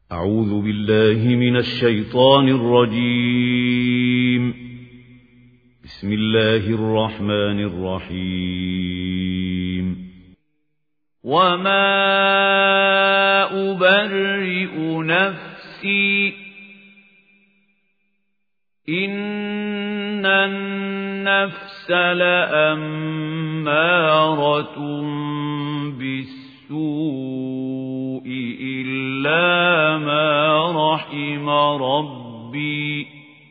أعوذ بالله من الشيطان الرجيم. بسم الله الرحمن الرحيم. وما أبرئ نفسي إن النفس لأمارة بالسوء إلا ما رحم ربي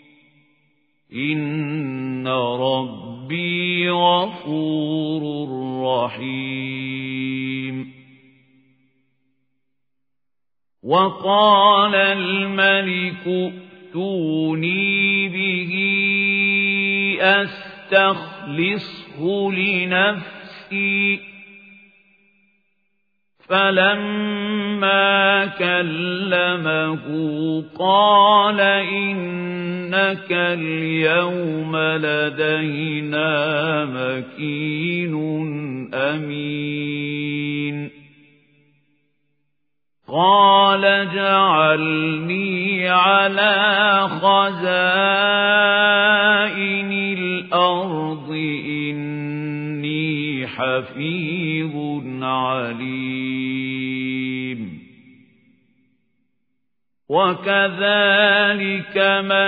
إن ربي غفور رحيم. وقال الملك ائتوني به أستخلصه لنفسي فلما كلمه قال إنك اليوم لدينا مكين أمين. قال اجعلني على خزائن الأرض إني حفيظ عليم. وكذلك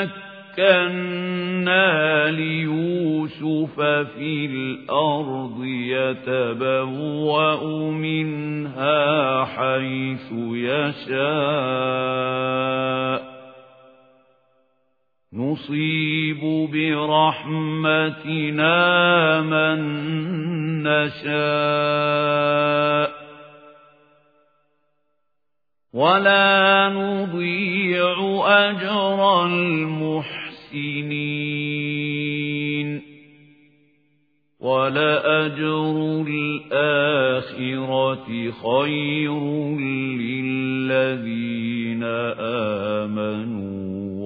مكنا ليوسف في الأرض يتبوأ منها حيث يشاء نصيب برحمتنا من نشاء ولا نضيع أجر المحسنين. ولأجر الآخرة خير للذين آمنوا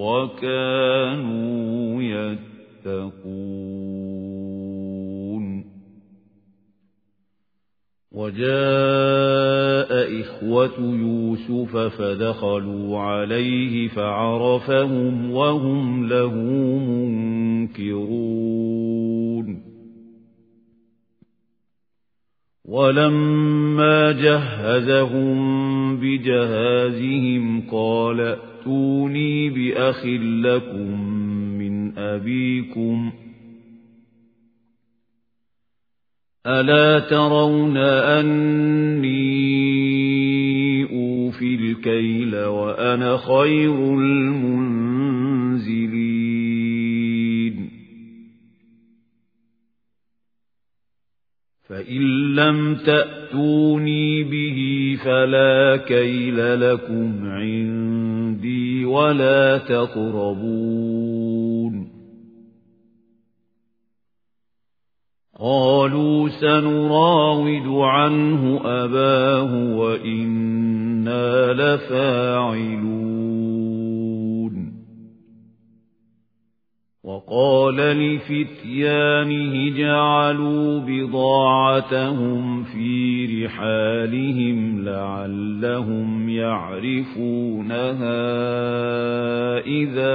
وكانوا يتقون. وجاء إخوة يوسف فدخلوا عليه فعرفهم وهم له منكرون. ولما جهزهم بجهازهم قال ائتوني بأخ لكم من أبيكم ألا ترون أني أوفي الكيل وأنا خير المنزلين. فإن لم تأتوني به فلا كيل لكم عندي ولا تقربون. قالوا سنراود عنه أباه وإنا لفاعلون. وقال لفتيانه جعلوا بضاعتهم في رحالهم لعلهم يعرفونها إذا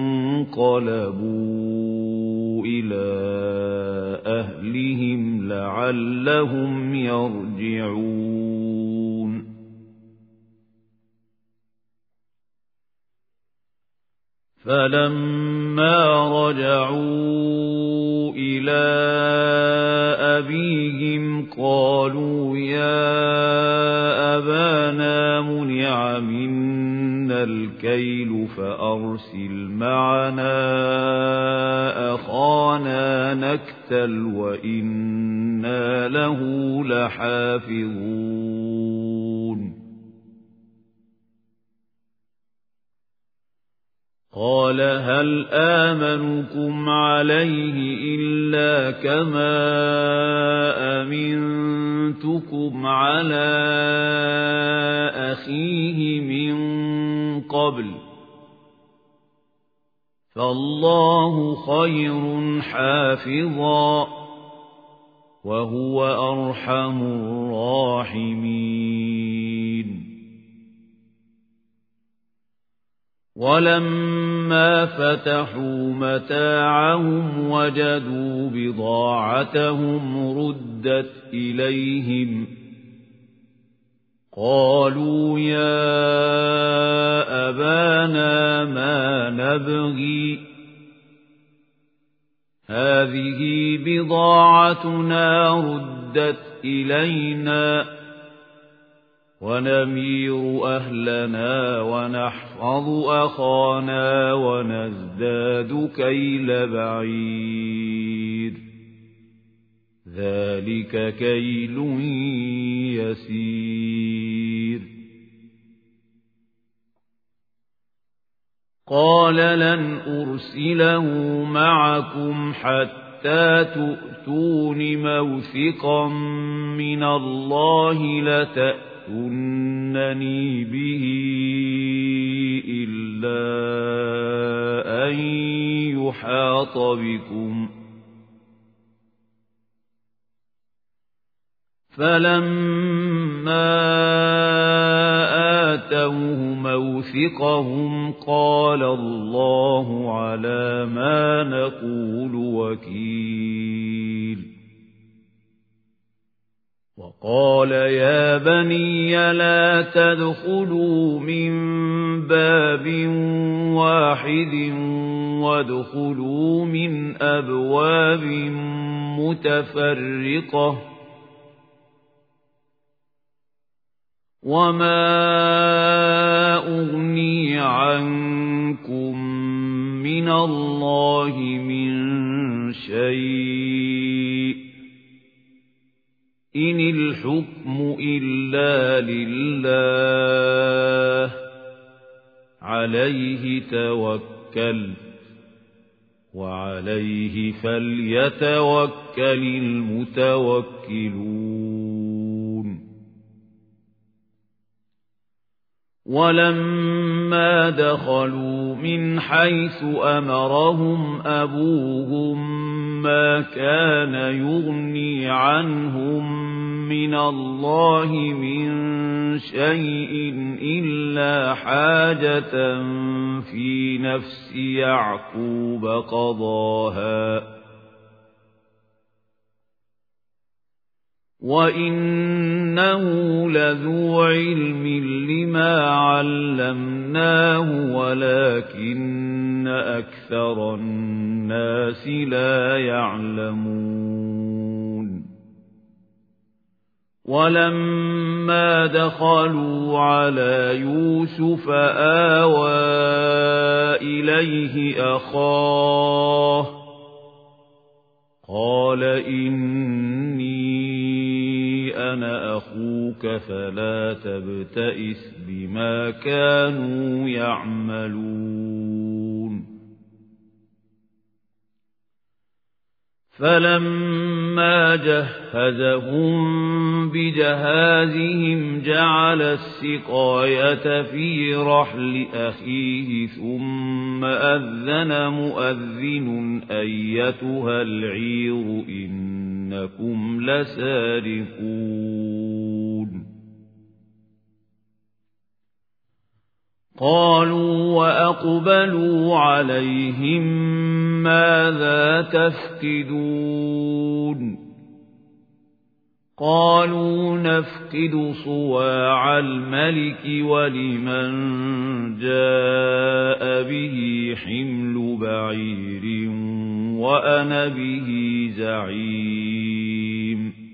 انقلبوا إلى أهلهم لعلهم يرجعون. فلما رجعوا إلى أبيهم قالوا يا أبانا منع منا الكيل فأرسل معنا أخانا نكتل وإنا له لحافظون. قال هل آمنكم عليه إلا كما أمنتكم على أخيه من قبل فالله خير حافظا وهو أرحم الراحمين. ولما فتحوا متاعهم وجدوا بضاعتهم ردت إليهم قالوا يا أبانا ما نبغي هذه بضاعتنا ردت إلينا ونمير أهلنا ونحفظ أخانا ونزداد كيل بعير ذلك كيل يسير قال لن أرسله معكم حتى تؤتون موثقا من الله لتأتونني به إلا أن يحاط بكم فلما آتوه موثقهم قال الله على ما نقول وكيل وقال يا بني لا تدخلوا من باب واحد وادخلوا من أبواب متفرقة وما أغني عنكم من الله من شيء إن الحكم إلا لله عليه توكل وعليه فليتوكل المتوكلون ولما دخلوا من حيث أمرهم أبوهم ما كان يغني عنهم من الله من شيء إلا حاجة في نفس يعقوب قضاها وإنه لذو علم لما علمناه ولكن أكثر الناس لا يعلمون ولما دخلوا على يوسف آوى إليه أخاه قال إني أنا أخوك فلا تبتئس بما كانوا يعملون فلما جهزهم بجهازهم جعل السقاية في رحل أخيه ثم أذن مؤذن أيتها العير إنكم لسارقون قالوا وأقبلوا عليهم ماذا تفقدون قالوا نفقد صواع الملك ولمن جاء به حمل بعير وأنا به زعيم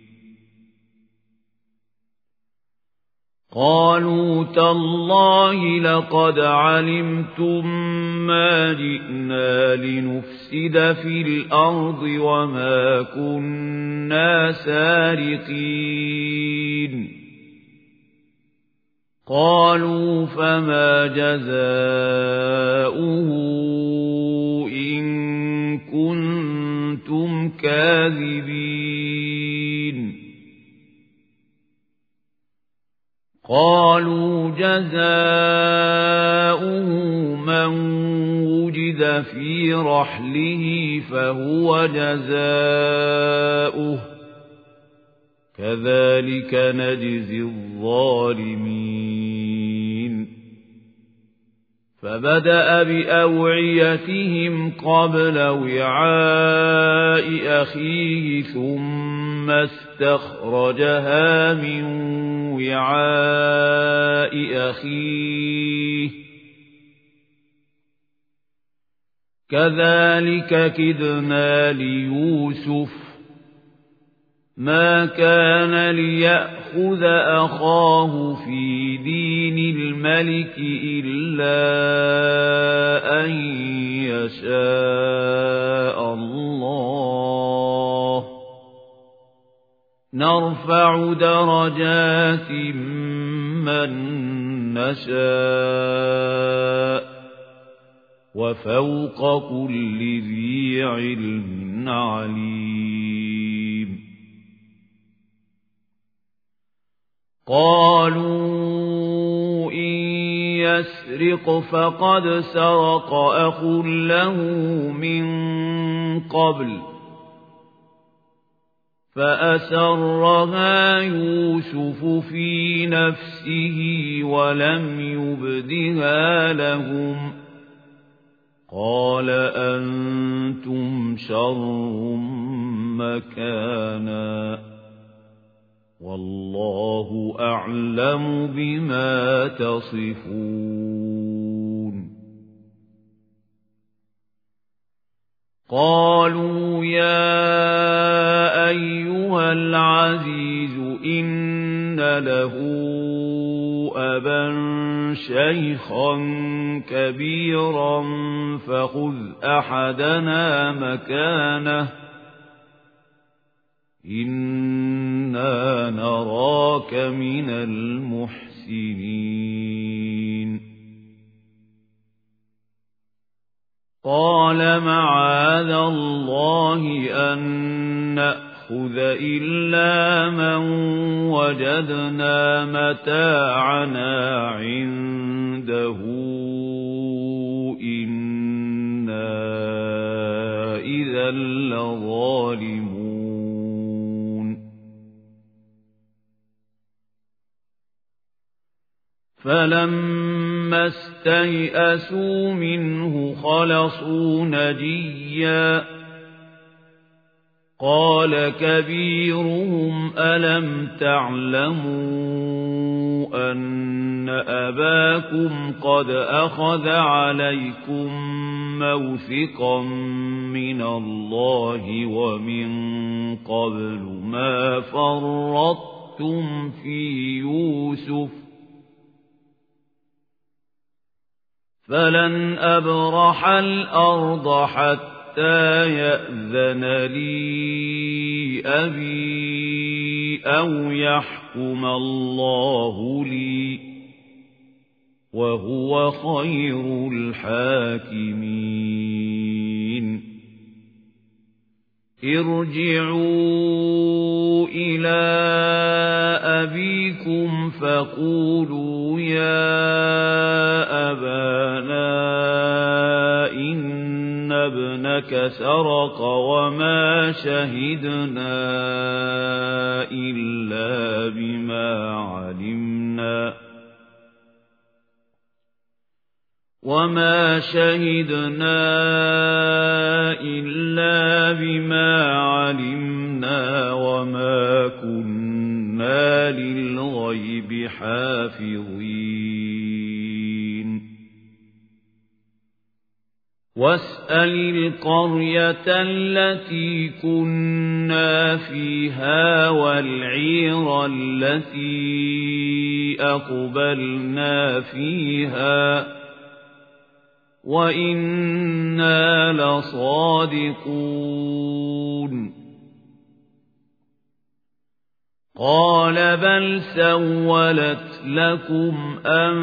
قالوا تالله لقد علمتم ما جئنا لنفسد في الأرض وما كنا سارقين قالوا فما جزاؤه إن كنتم كاذبين قالوا جزاؤه من وجد في رحله فهو جزاؤه كذلك نجزي الظالمين فبدأ بأوعيتهم قبل وعاء أخيه ثم استخرجها من وعاء أخيه كذلك كدنا ليوسف ما كان ليأخذ أخاه في دين الملك إلا أن يشاء الله نرفع درجات من نشاء وفوق كل ذي علم عليم قالوا إن يسرق فقد سرق أخ له من قبل فأسرها يوسف في نفسه ولم يبدها لهم قال أنتم شر مكانا والله أعلم بما تصفون قالوا يا أيها العزيز إن له أبا شيخا كبيرا فخذ أحدنا مكانه إنا نراك من المحسنين قال معاذ الله أن نأخذ إلا من وجدنا متاعنا عنده إنا إذا لظالمون فلما استيئسوا منه خلصوا نجيا قال كبيرهم ألم تعلموا أن أباكم قد أخذ عليكم موثقا من الله ومن قبل ما فرطتم في يوسف فلن أبرح الأرض حتى يأذن لي أبي أو يحكم الله لي وهو خير الحاكمين ارجعوا إلى أبيكم فقولوا يا أبانا إن ابنك سرق وما شهدنا إلا بما علمنا وما كنا للغيب حافظين واسأل القرية التي كنا فيها والعير التي أقبلنا فيها وإنا لصادقون قال بل سولت لكم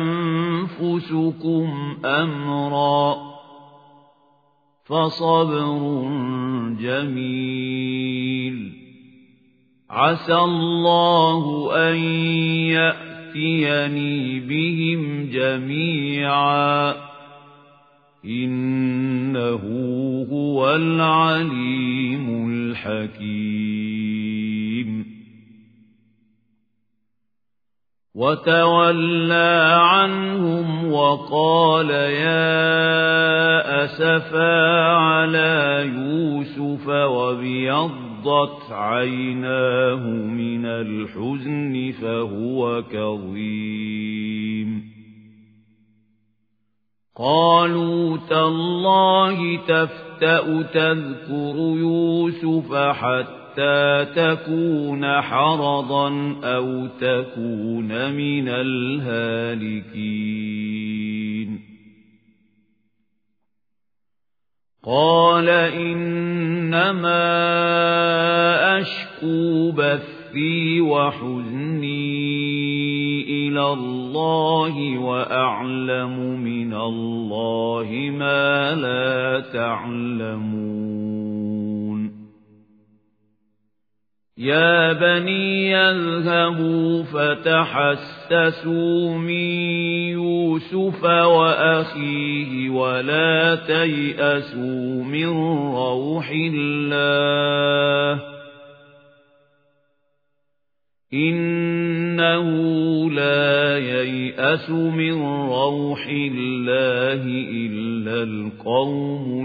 أنفسكم أمرا فصبر جميل عسى الله أن يأتيني بهم جميعا إنه هو العليم الحكيم وتولى عنهم وقال يا أسفا على يوسف وابيضت عيناه من الحزن فهو كظيم قالوا تالله تفتأ تذكر يوسف حتى تكون حرضا أو تكون من الهالكين قال إنما أشكو بثي وحزني إلى الله وأعلم من الله ما لا تعلمون يا بني اذهبوا فتحسسوا من يوسف وأخيه ولا تيأسوا من روح الله إنه لا ييأس من روح الله إلا القوم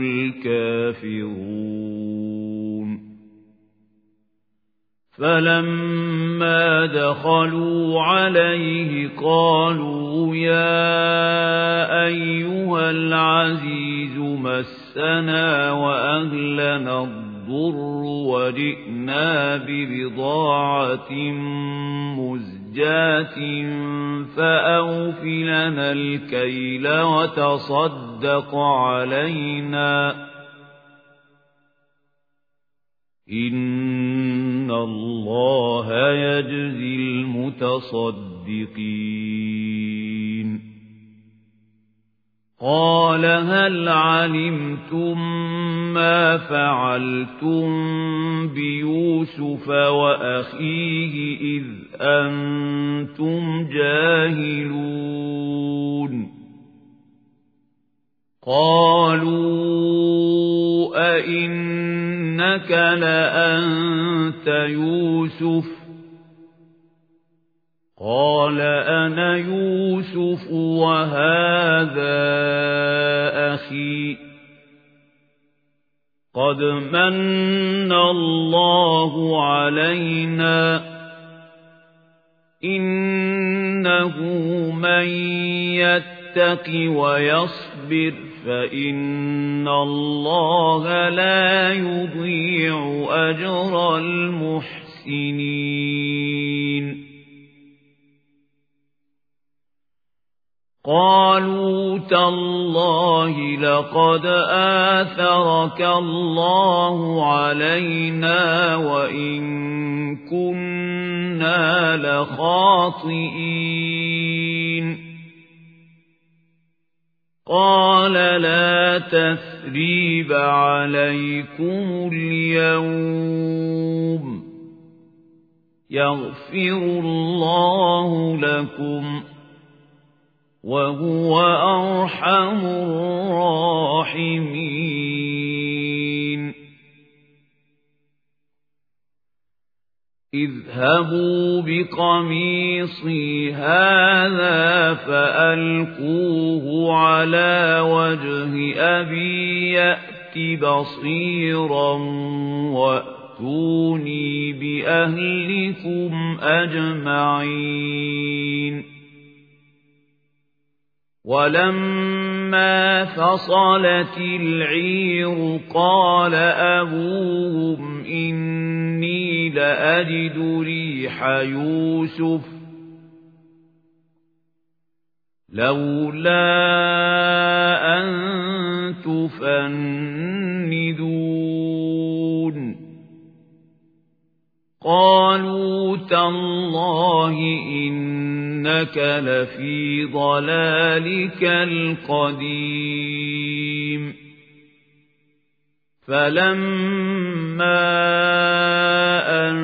الكافرون فلما دخلوا عليه قالوا يا أيها العزيز مسنا وأهلنا الضر وجئنا ببضاعة مزجاة فأوف لنا الكيل وتصدق علينا إن الله يجزي المتصدقين قال هل علمتم ما فعلتم بيوسف وأخيه إذ أنتم جاهلون قالوا أئنك لأنت يوسف قال أنا يوسف وهذا أخي قد من الله علينا إنه من يتق ويصبر فإن الله لا يضيع أجر المحسنين قالوا تالله لقد آثرك الله علينا وإن كنا لخاطئين قال لا تثريب عليكم اليوم يغفر الله لكم وهو أرحم الراحمين اذهبوا بقميصي هذا فألقوه على وجه أبي يأت بصيرا وأتوني بأهلكم أجمعين ولما فصلت العير قال أبوهم إني لأجد ريح يوسف لولا أن تفندون قالوا تالله إنك لفي ضلالك القديم فلما أن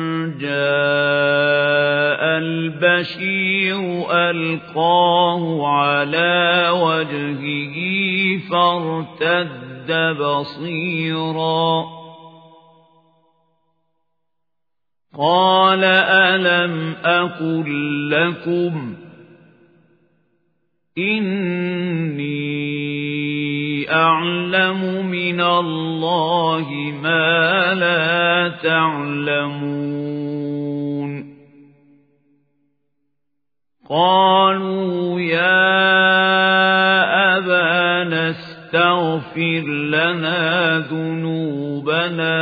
جاء البشير ألقاه على وجهه فارتد بصيرا قال ألم أقل لكم إِنِّي أَعْلَمُ مِنَ اللَّهِ مَا لَا تَعْلَمُونَ قَالُوا يَا أَبَانَا اسْتَغْفِرْ لَنَا ذُنُوبَنَا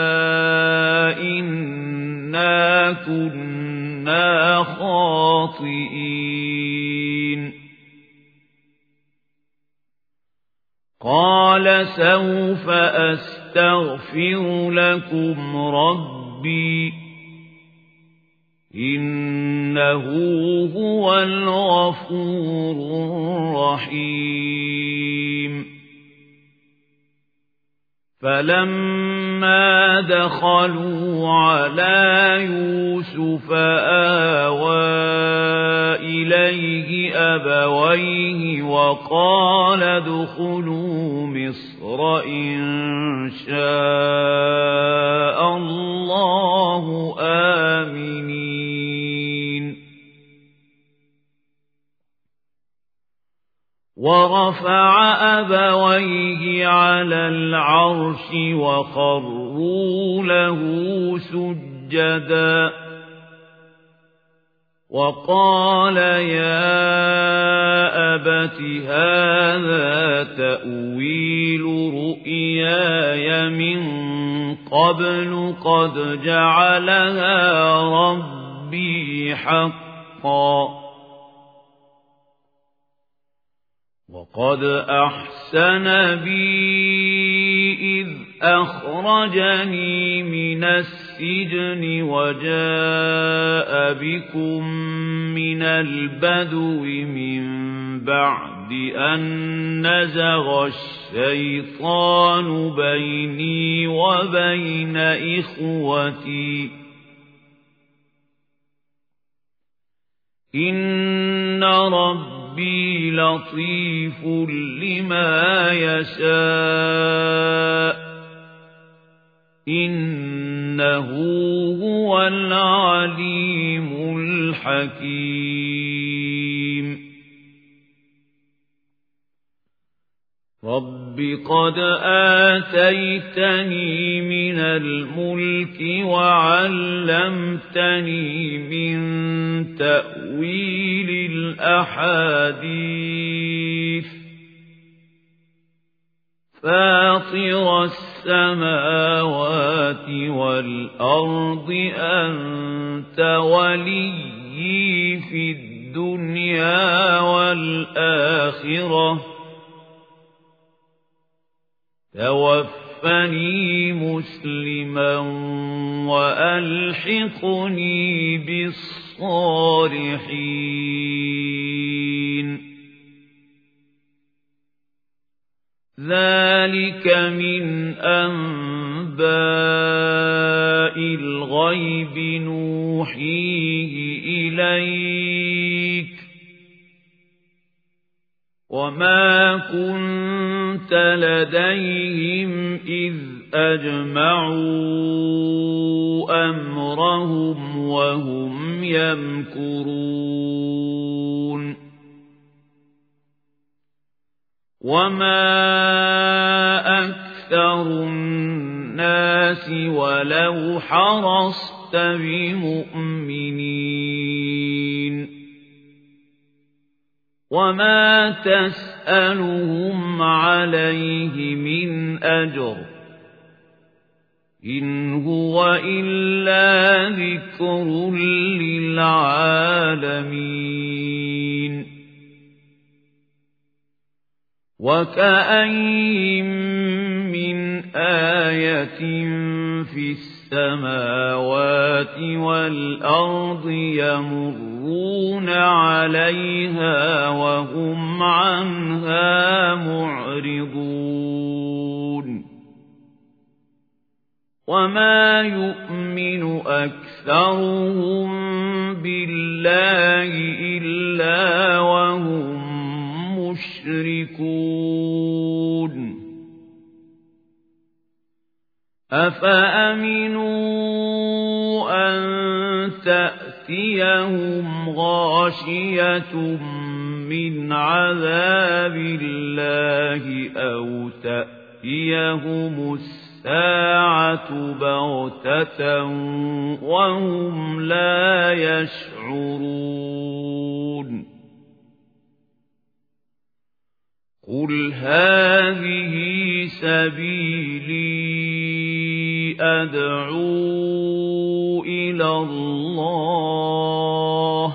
إِنَّا كُنَّا خَاطِئِينَ قَالَ سَوْفَ أَسْتَغْفِرُ لَكُمْ رَبِّي إِنَّهُ هُوَ الْغَفُورُ الرَّحِيمُ فَلَمَّا دَخَلُوا عَلَى يُوسُفَ آوَى إِلَيْهِ أَبَوَيْهِ وَقَالَ ادْخُلُوا مِصْرَ إِن شَاءَ اللَّهُ آمِنِينَ وَرَفَعَ أَبَوَيْهِ عَلَى الْعَرْشِ وَخَرُّوا لَهُ سُجَّدًا وَقَالَ يَا أَبَتِ هَذَا تَأْوِيلُ رُؤْيَايَ مِن قَبْلُ قَدْ جَعَلَهَا رَبِّي حَقًّا وَقَدْ أَحْسَنَ بِي إِذْ أَخْرَجَنِي مِنَ السِّجْنِ وَجَاءَ بِكُم مِّنَ الْبَدْوِ مِن بَعْدِ أَن نَّزَغَ الشَّيْطَانُ بَيْنِي وَبَيْنَ إِخْوَتِي إِنَّ رَبِّي لطيف لما يشاء إنه هو العليم الحكيم رب قد آتيتني من الملك وعلمتني من تأويل الأحاديث فاطر السماوات والأرض أنت وليي في الدنيا والآخرة توفني مسلما وألحقني بالصالحين ذلك من أنباء الغيب نوحيه إليك وما كنت لديهم إذ أجمعوا أمرهم وهم يمكرون وما أكثر الناس ولو حرصت بمؤمنين وما تسألهم عليه من أجر إن هو إلا ذكر للعالمين وكأين من آية في السماوات والأرض يمرون عليها وهم عنها معرضون وما يؤمن أكثرهم بالله إلا وهم مشركون أفأمنوا أن تأتيهم غاشية من عذاب الله أو تأتيهم الساعة بغتة وهم لا يشعرون قل هذه سبيلي أدعو إلى الله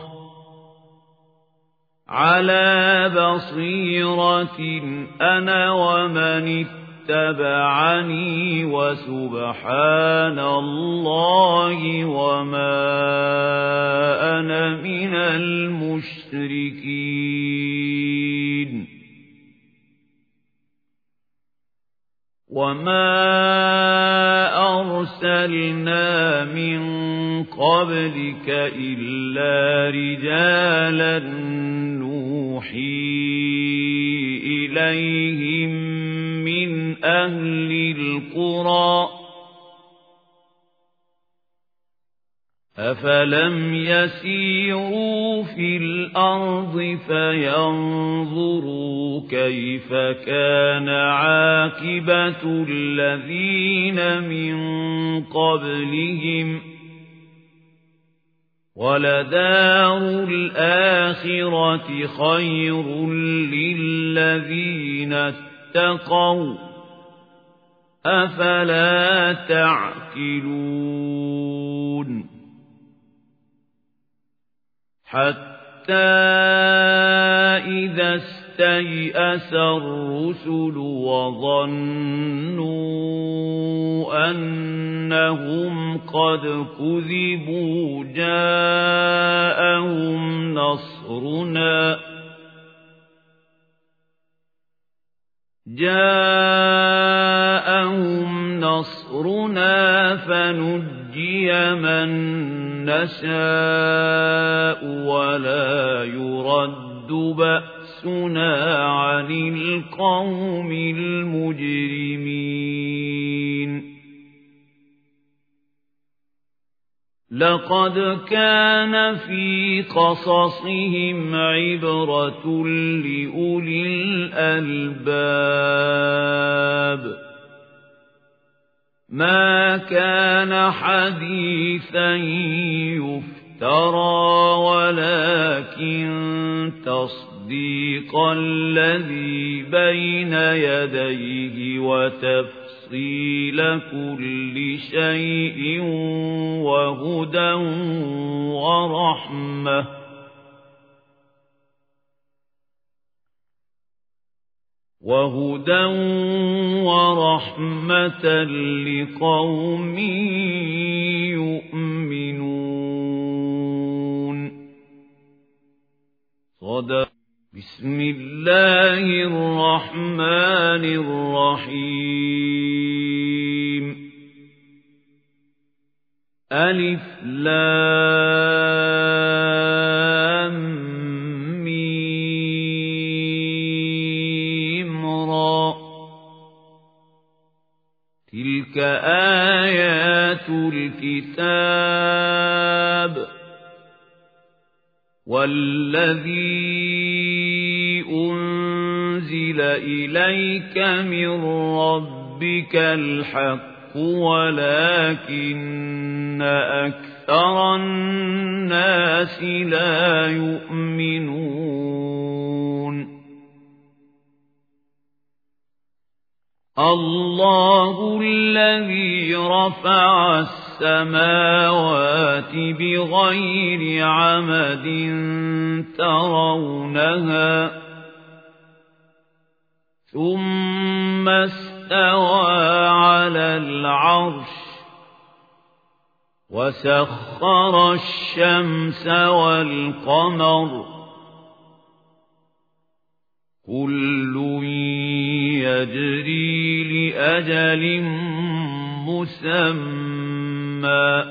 على بصيرة أنا ومن اتبعني وسبحان الله وما أنا من المشركين وما أرسلنا من قبلك إلا رجالا نوحي إليهم من أهل القرى أفلم يسيروا في الأرض فينظروا كيف كان عاقبة الذين من قبلهم ولدار الآخرة خير للذين اتقوا أفلا تعقلون حتى إذا استيأس الرسل وظنوا أنهم قد كذبوا جاءهم نصرنا فنجي من نشاء ولا يرد بأسنا عن القوم المجرمين لقد كان في قصصهم عبرة لأولي الألباب ما كان حديثا يفترى ولكن تصديق الذي بين يديه وتفصيل كل شيء وهدى ورحمة لقوم يؤمنون بسم الله الرحمن الرحيم ألف لام ميم را تلك آيات الكتاب والذي أنزل إليك من ربك الحق ولكن أكثر الناس لا يؤمنون الله الذي رفع السماوات بغير عمد ترونها ثم استوى على العرش وسخر الشمس والقمر كل يجري لأجل مسمى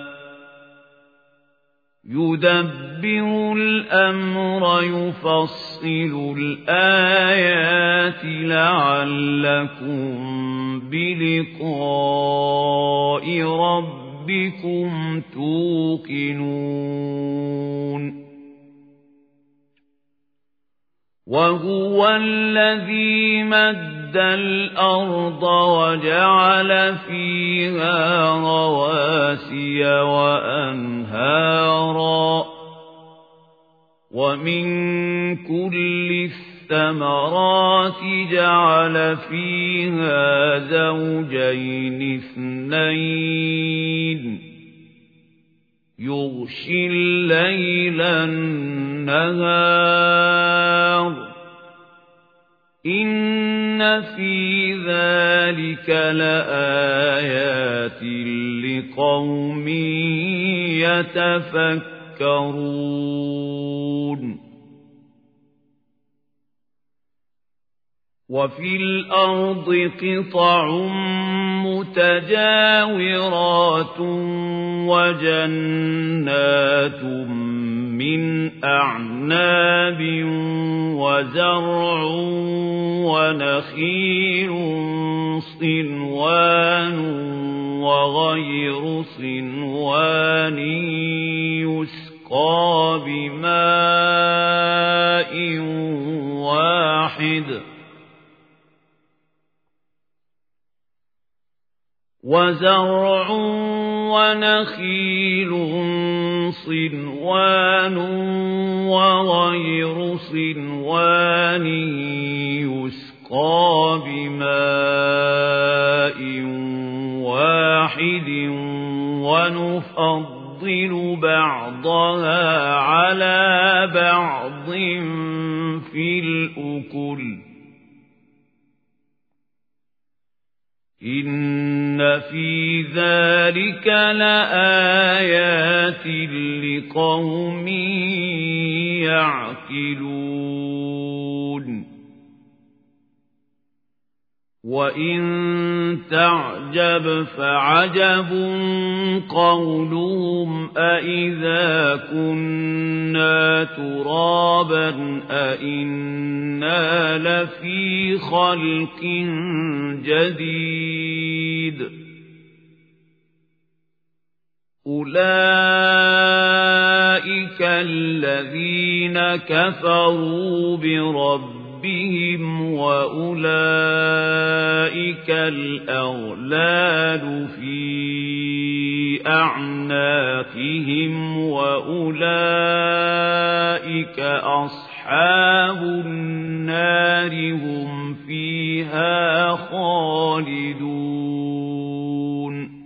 يدبر الأمر يفصل الآيات لعلكم بلقاء ربكم توقنون وهو الذي مد الأرض وجعل فيها رواسي وأنهارا ومن كل الثمرات جعل فيها زوجين اثنين يغشي الليل النهار إن في ذلك لآيات لقوم يتفكرون وفي الأرض قطع متجاورات وجنات من أعناب وزرع ونخيل صنوان وغير صنوان يسقى بماء واحد وزرع ونخيل صنوان وغير صنوان يسقى بماء واحد ونفضل بعضها على بعض في الأكل إن في ذلك لآيات لقوم يعقلون وإن تعجب فعجب قولهم أإذا كنا ترابا أإنا لفي خلق جديد أولئك الذين كفروا بربهم وأولئك الأغلال في أعناقهم وأولئك أصحاب النار هم فيها خالدون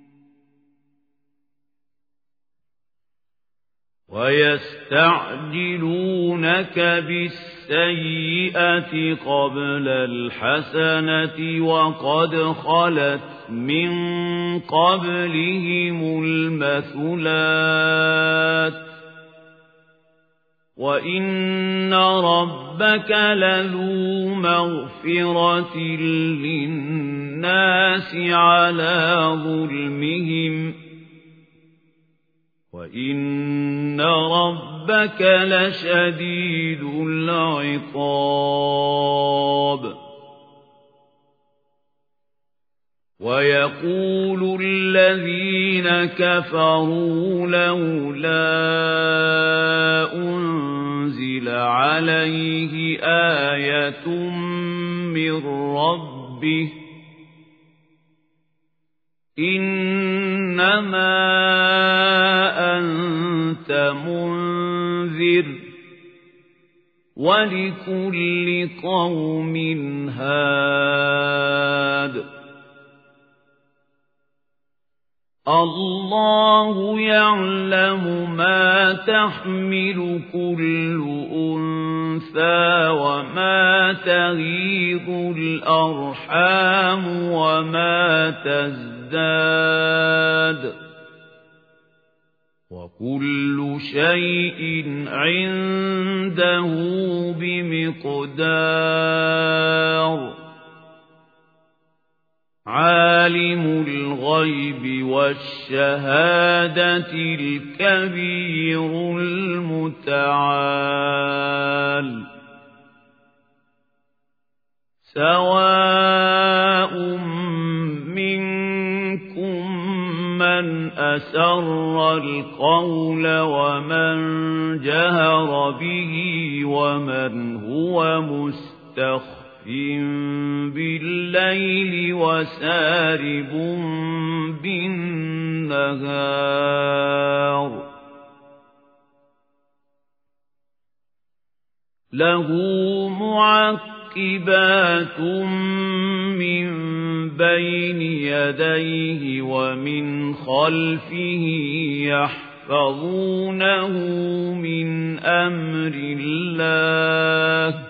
ويستعجلونك بالسيئة قبل الحسنة وقد خلت من قبلهم المثلات وإن ربك لذو مغفرة للناس على ظلمهم وإن ربك لشديد العقاب ويقول الذين كفروا لولا أنزل عليه آية من ربه إنما أنت منذر ولكل قوم هاد الله يعلم ما تحمل كل أنثى وما تغيض الأرحام وما تزداد وكل شيء عنده بمقدار عالم الغيب والشهادة الكبير المتعال سواء منكم من أسر القول ومن جهر به ومن هو وهو مستخف بالليل وسارب بالنهار له معقبات من بين يديه ومن خلفه يحفظونه من أمر الله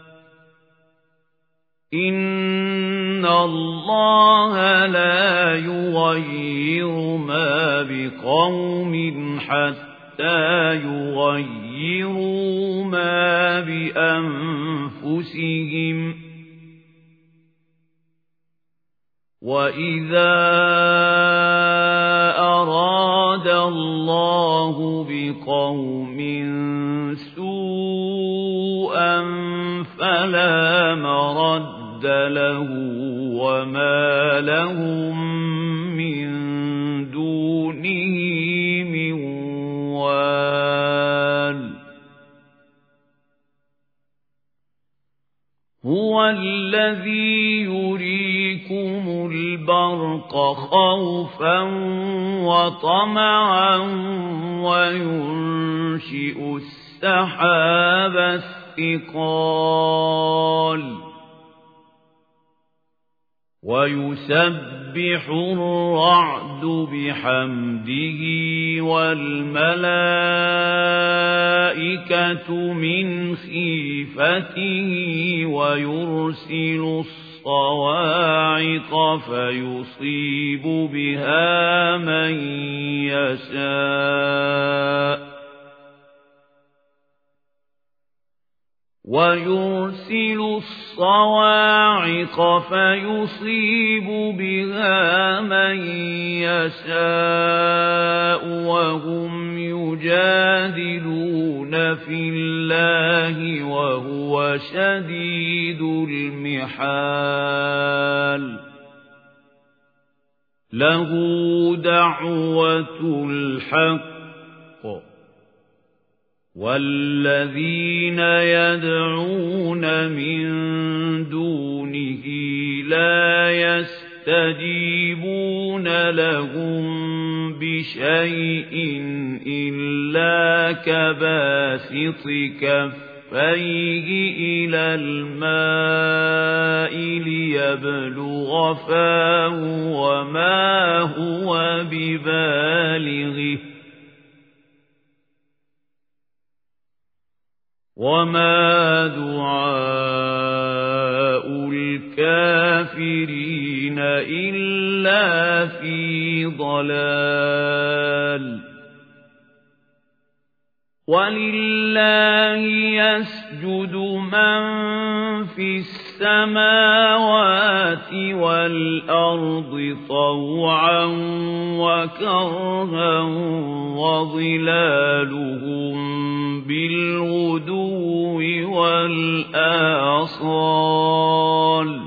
إن الله لا يغير ما بقوم حتى يغيروا ما بأنفسهم وإذا أراد الله بقوم سوءا فلا مرد له وما لهم من دونه من وال هو الذي يريكم البرق خوفا وطمعا وينشئ السحاب الثقال ويسبح الرعد بحمده والملائكة من خيفته ويرسل الصواعق فيصيب بها من يشاء ويرسل الصواعق فيصيب بها من يشاء وهم يجادلون في الله وهو شديد المحال له دعوة الحق والذين يدعون من دونه لا يستجيبون لهم بشيء إلا كباسط كفيه إلى الماء ليبلغ فاه وما هو ببالغه وما دعاء الكافرين إلا في ضلال ولله يسجد من في السماوات والأرض طوعا وكرها وظلالهم بالغدو والآصال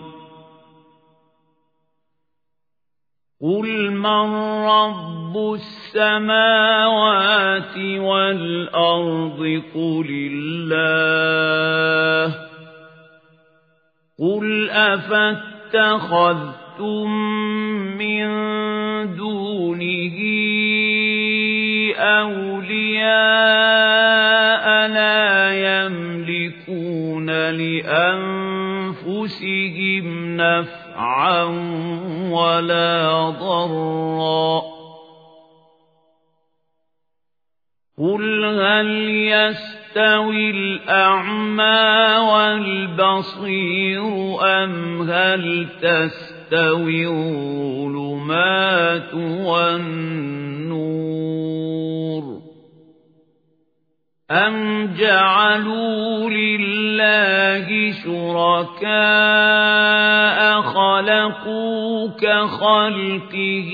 قل من رب السماوات والأرض قل الله قل أفاتخذتم من دونه أولياء لا يملكون لأنفسهم نفعا ولا ضرا قل هل يستوي الأعمى والبصير أم هل تستوي الظلمات والنور أم جعلوا لله شركاء خلقوا كخلقه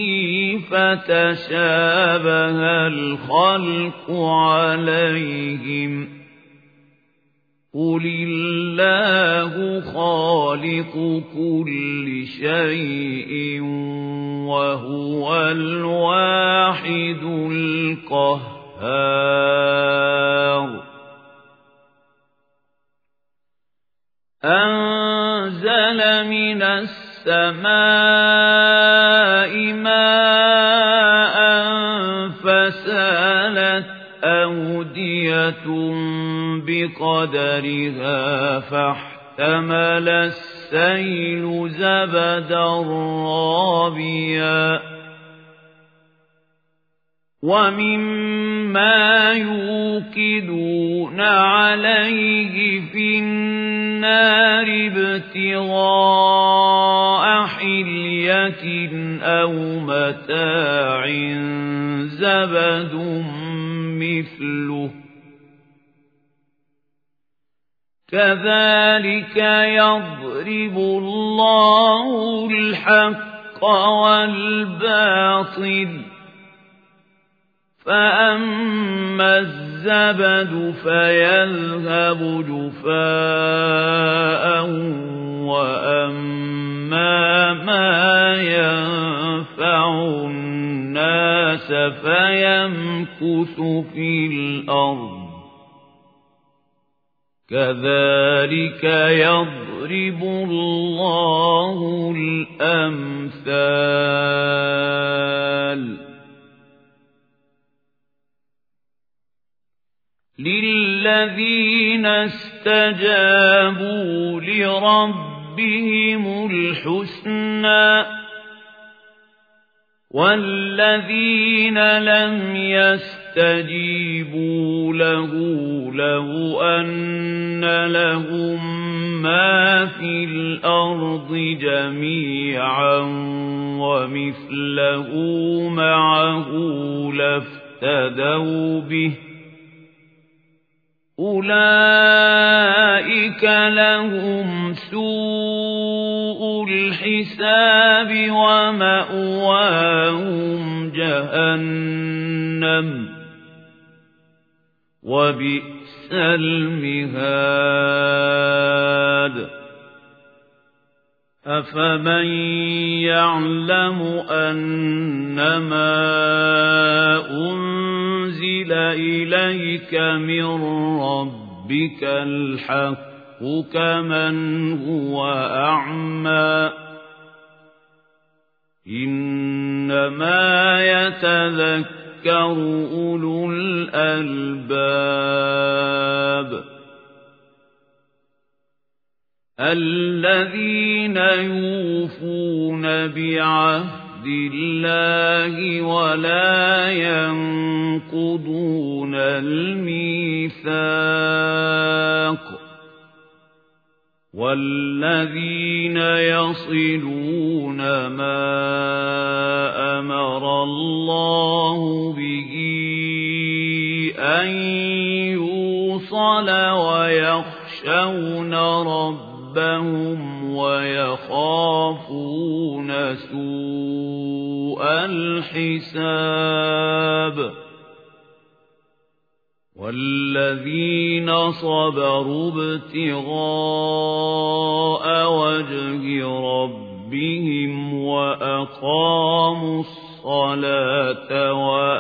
فتشابه الخلق عليهم قل الله خالق كل شيء وهو الواحد القهار أنزل من السماء ماء فسالت أودية بقدرها فاحتمل السيل زبدا رابيا ومما يوقدون عليه في النار ابتغاء حلية أو متاع زبد مثله كذلك يضرب الله الحق والباطل فأما الزبد فيذهب جفاء وأما ما ينفع الناس فيمكث في الأرض كذلك يضرب الله الأمثال للذين استجابوا لربهم الحسنى والذين لم يستجيبوا له لو أن لهم ما في الأرض جميعا ومثله معه لافتدوا به أولئك لهم سوء الحساب ومأواهم جهنم وبئس المهاد أفمن يعلم أنما أنزل إليك من ربك الحق كمن هو أعمى إنما يتذكر أولو الألباب الذين يوفون بعهد الله ولا ينقضون الميثاق والذين يصلون ما أمر الله به أن يوصل ويخشون ربهم ويخافون سوء الحساب والذين صبروا ابتغاء وجه ربهم وأقاموا الصلاة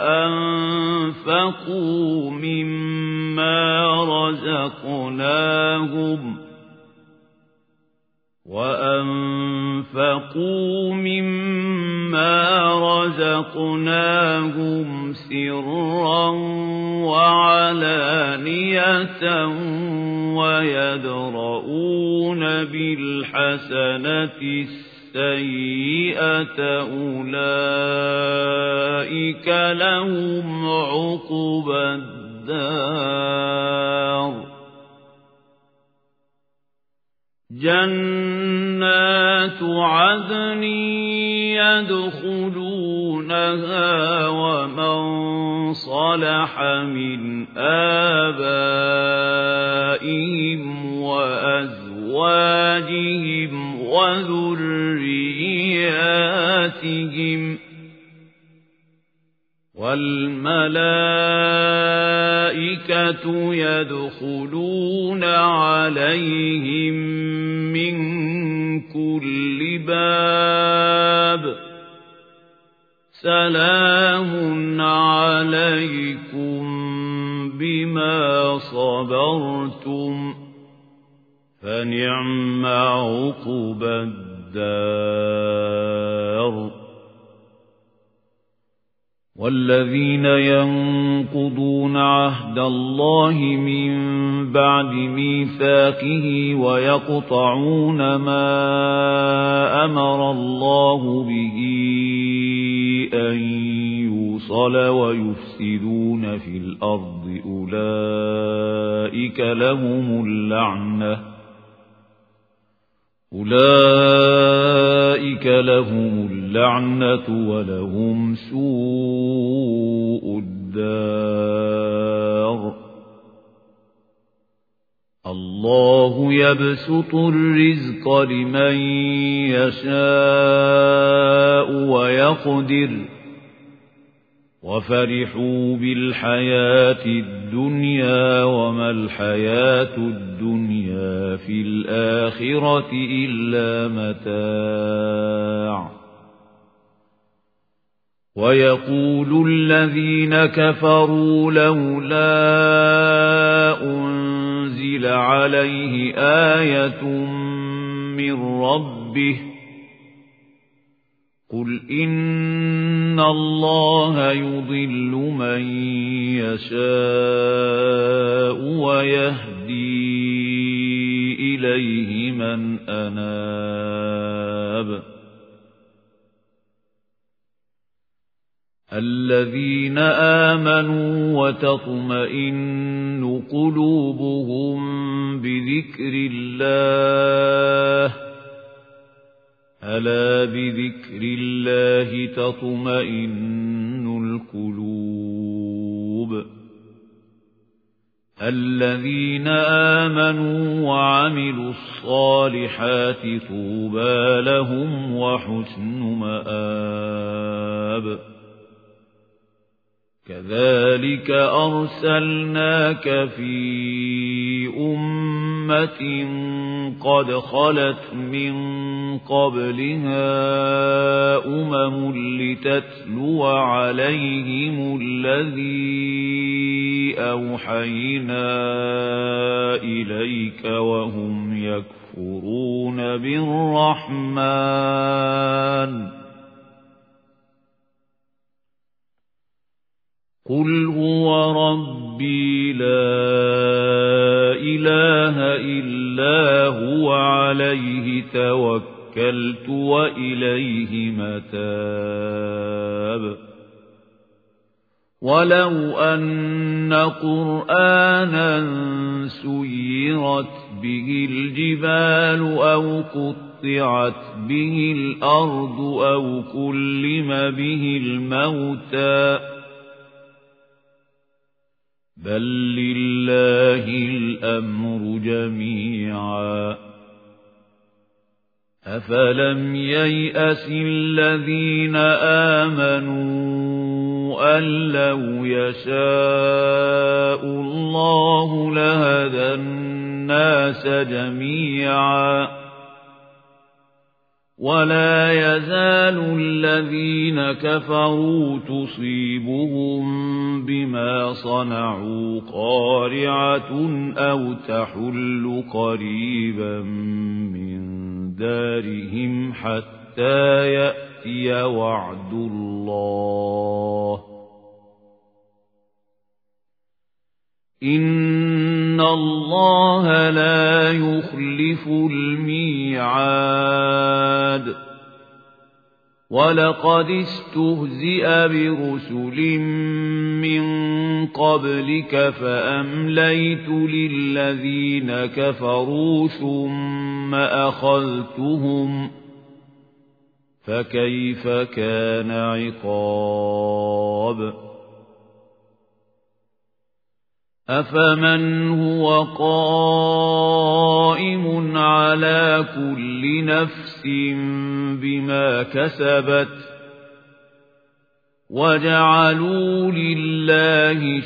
وأنفقوا مما رزقناهم سرا وعلانية ويدرؤون بالحسنة السيئة أولئك لهم عقبى الدار جنات عدن يدخلونها ومن صلح من آبائهم وأزواجهم وذرياتهم والملائكة يدخلون عليهم من كل باب سلام عليكم بما صبرتم فنعم عقبى الدار والذين ينقضون عهد الله من بعد ميثاقه ويقطعون ما أمر الله به أن يوصل ويفسدون في الأرض أولئك لهم اللعنة ولهم سوء الدار الله يبسط الرزق لمن يشاء ويقدر وفرحوا بالحياة الدنيا وما الحياة الدنيا في الآخرة إلا متاع ويقول الذين كفروا لولا أنزل عليه آية من ربه قل إن الله يضل من يشاء ويهدي إليه من أناب الذين آمنوا وتطمئن قلوبهم بذكر الله ألا بذكر الله تطمئن القلوب الذين آمنوا وعملوا الصالحات طوبى لهم وحسن مآب كذلك أرسلناك في أمة قد خلت من قبلها لتتلو عليهم الذي أوحينا إليك وهم يكفرون بالرحمن قل هو ربي لا إله إلا هو عليه توكلت وإليه متاب ولو أن قرآنا سيرت به الجبال أو قطعت به الأرض أو كلم به الموتى بل لله الأمر جميعا أفلم ييأس الذين آمنوا أن لو يشاء الله لهدى الناس جميعا ولا يزال الذين كفروا تصيبهم بما صنعوا قارعة أو تحل قريبا من دارهم حتى يأتي وعد الله إن الله لا يخلف الميعاد ولقد استهزئ برسل من قبلك فأمليت للذين كفروا ثم أخذتهم فكيف كان عقاب أفمن هو قائم على كل نفس بما كسبت وجعلوا لله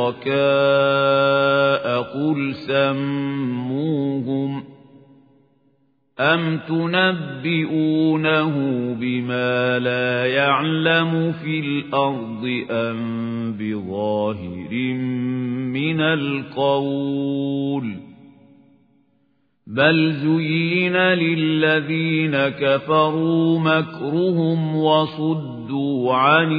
شركاء قل سموهم أم تنبئونه بما لا يعلم في الأرض أم بظاهر من القول بل زين للذين كفروا مكرهم وصدوا عن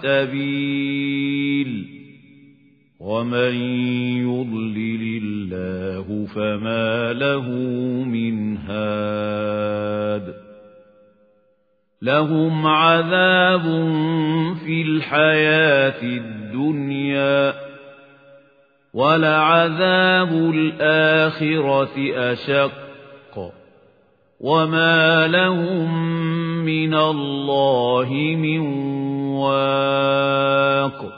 السبيل ومن يضلل الله فما له من هاد لهم عذاب في الحياة الدنيا ولعذاب الآخرة أشق وما لهم من الله من واق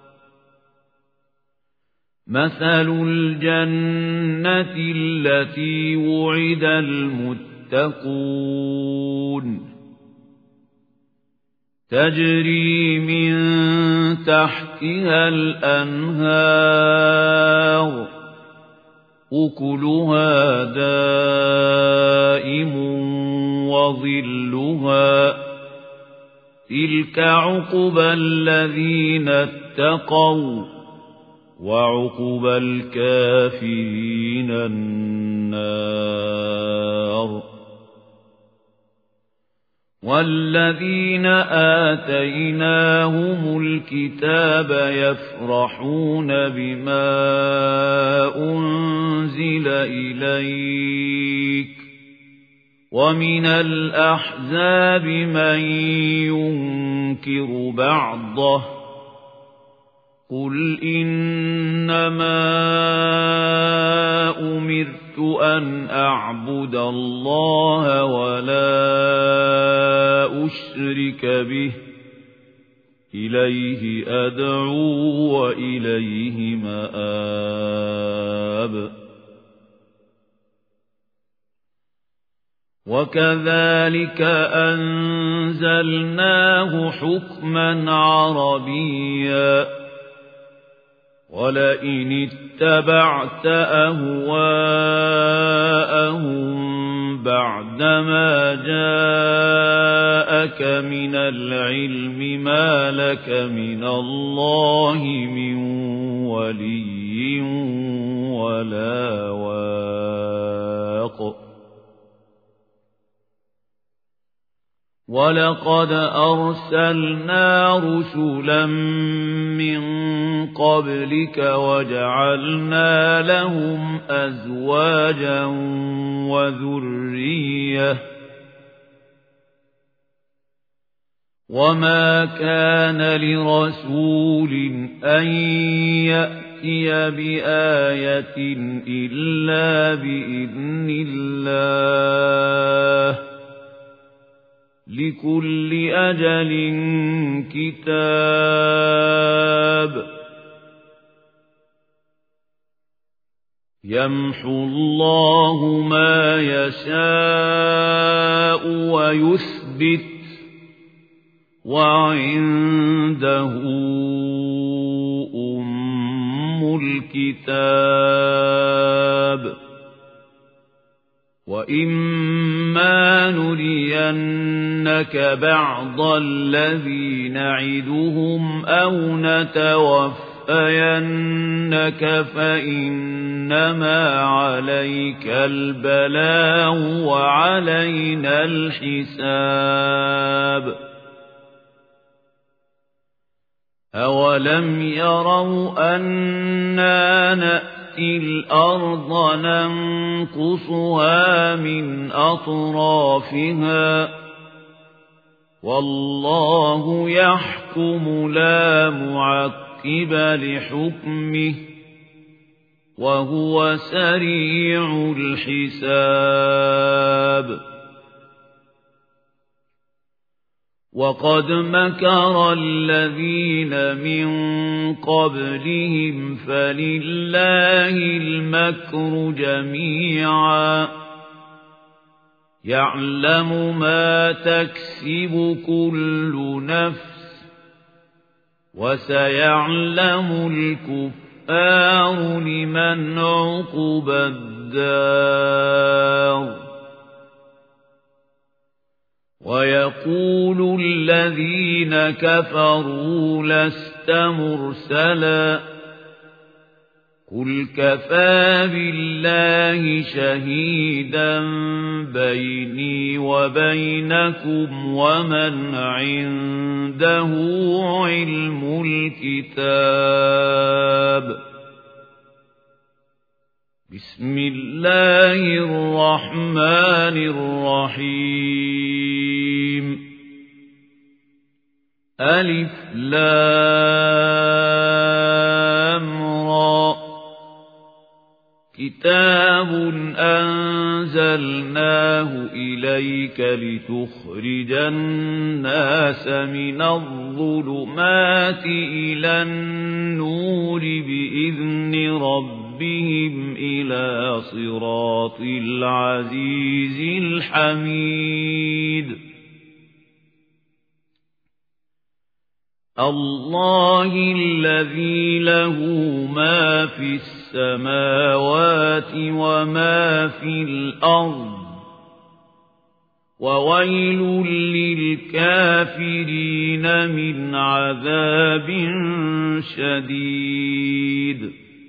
مثل الجنة التي وعد المتقون تجري من تحتها الأنهار أكلها دائم وظلها تلك عقبى الذين اتقوا وعقبى الكافرين النار والذين آتيناهم الكتاب يفرحون بما أنزل إليك ومن الأحزاب من ينكر بعضه قل إنما أمرت أن أعبد الله ولا أشرك به إليه أدعو وإليه مآب وكذلك أنزلناه حكما عربيا ولئن اتبعت أهواءهم بعدما جاءك من العلم ما لك من الله من ولي ولا واق ولقد أرسلنا رسلا من قبلك وجعلنا لهم أزواجا وذرية وما كان لرسول أن يأتي بآية إلا بإذن الله لكل أجل كتاب يمحو الله ما يشاء ويثبت وعنده أم الكتاب وإما نرينك بعض الذي نعدهم أو نتوفينك فإنما عليك البلاغ وعلينا الحساب أولم يروا أنا نأتي الأرض ننقصها من أطرافها والله يحكم لا معقب لحكمه وهو سريع الحساب وقد مكر الذين من قبلهم فلله المكر جميعا يعلم ما تكسب كل نفس وسيعلم الكفار لمن عقبى الدار ويقول الذين كفروا لست مرسلا قل كفى بالله شهيدا بيني وبينكم ومن عنده علم الكتاب. بسم الله الرحمن الرحيم. ألف لام را. كتاب أنزلناه إليك لتخرج الناس من الظلمات إلى النور بإذن ربهم إلى صراط العزيز الحميد. الله الذي له ما في السماوات وما في الأرض وويل للكافرين من عذاب شديد.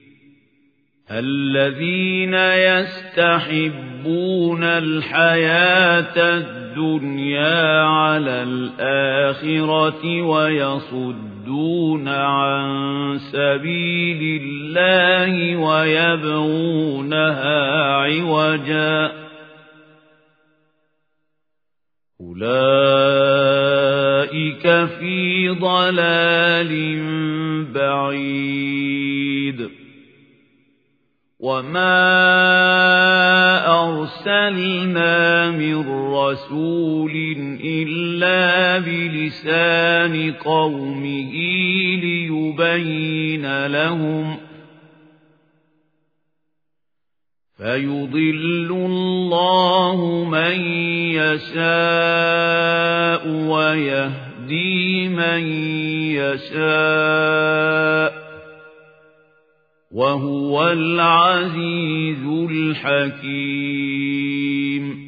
الذين يستحبون الحياة الدنيا على الآخرة ويصدون عن سبيل الله ويبغونها عوجا أولئك في ضلال بعيد. وما أرسلنا من رسول إلا بلسان قومه ليبين لهم فيضل الله من يشاء ويهدي من يشاء وهو العزيز الحكيم.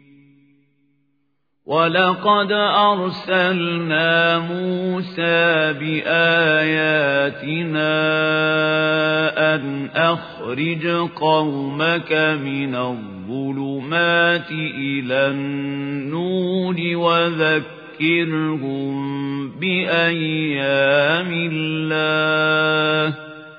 ولقد أرسلنا موسى بآياتنا أن أخرج قومك من الظلمات إلى النور وذكرهم بأيام الله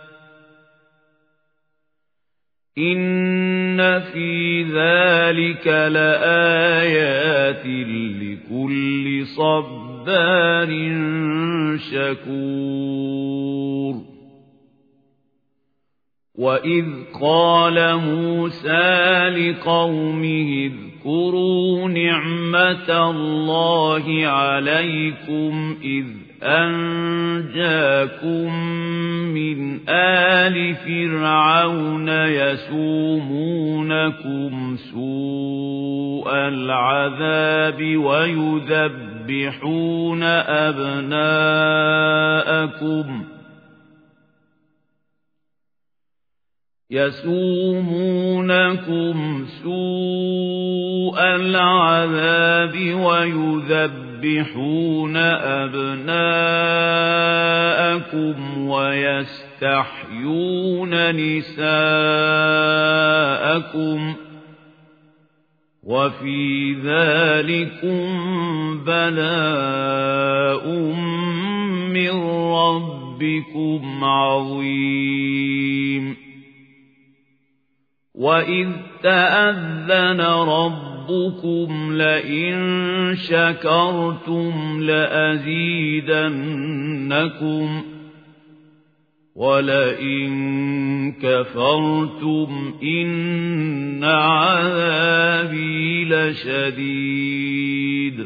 إن في ذلك لآيات لكل صبار شكور. وإذ قال موسى لقومه اذكروا نعمة الله عليكم إذ أنجاكم من آل فرعون يسومونكم سوء العذاب ويذبحون أبناءكم ويستحيون نساءكم وفي ذلكم بلاء من ربكم عظيم. وإذ تأذن ربكم لئن شكرتم لأزيدنكم ولئن كفرتم إن عذابي لشديد.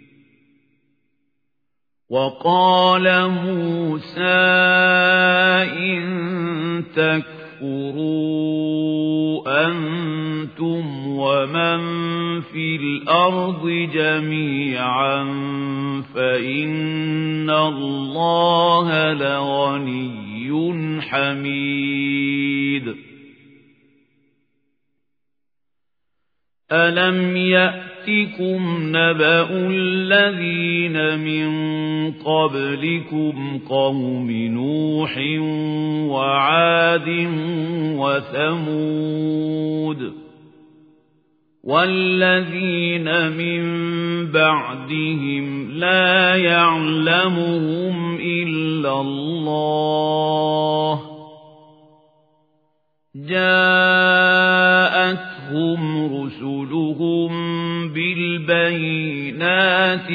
وقال موسى إن تكفروا أنتم ومن في الأرض جميعا فإن الله لغني حميد. ألم يأتكم يأتكم نبأ الذين من قبلكم قوم نوح وعاد وثمود والذين من بعدهم لا يعلمهم إلا الله جاءتهم رسلهم بالبينات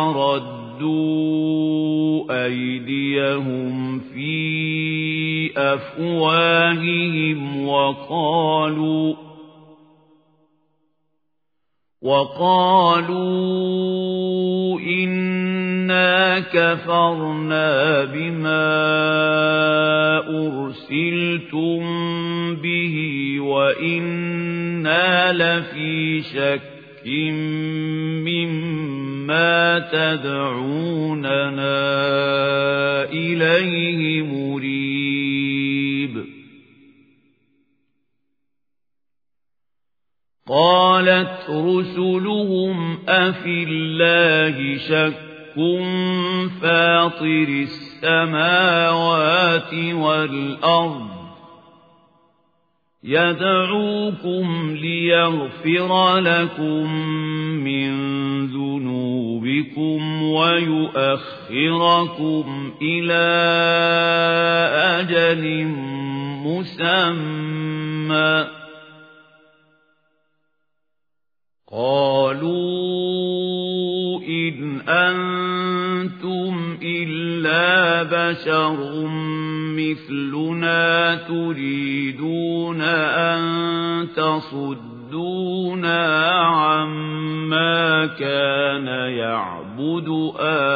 فردوا أيديهم في أفواههم وقالوا إنا كفرنا بما أرسلتم به وإنا لفي شك مما تدعوننا إليه مريب قالت رسلهم أفي الله شك فاطر السماوات والأرض يدعوكم ليغفر لكم من ذنوبكم ويؤخركم إلى أجل مسمى قالوا إن أنتم إلا بشر مثلنا تريدون أن تصدونا عما كان يعبد